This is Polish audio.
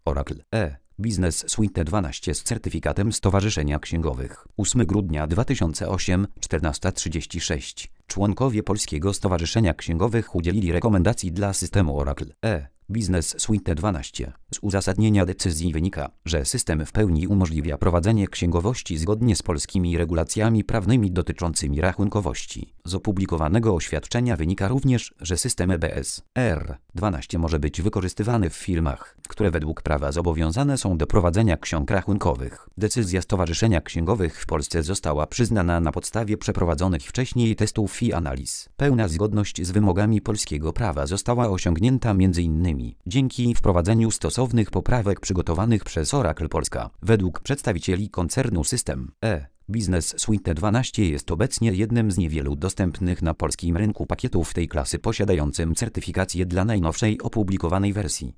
Oracle Business Suite 12 z certyfikatem Stowarzyszenia Księgowych. 8 grudnia 2008, 14:36. Członkowie Polskiego Stowarzyszenia Księgowych udzielili rekomendacji dla systemu Oracle Business Suite 12. Z uzasadnienia decyzji wynika, że system w pełni umożliwia prowadzenie księgowości zgodnie z polskimi regulacjami prawnymi dotyczącymi rachunkowości. Z opublikowanego oświadczenia wynika również, że system EBS R12 może być wykorzystywany w firmach, które według prawa zobowiązane są do prowadzenia ksiąg rachunkowych. Decyzja Stowarzyszenia Księgowych w Polsce została przyznana na podstawie przeprowadzonych wcześniej testów i analiz. Pełna zgodność z wymogami polskiego prawa została osiągnięta m.in. dzięki wprowadzeniu stosownych poprawek przygotowanych przez Oracle Polska. Według przedstawicieli koncernu system Business Suite 12 jest obecnie jednym z niewielu dostępnych na polskim rynku pakietów tej klasy posiadającym certyfikację dla najnowszej opublikowanej wersji.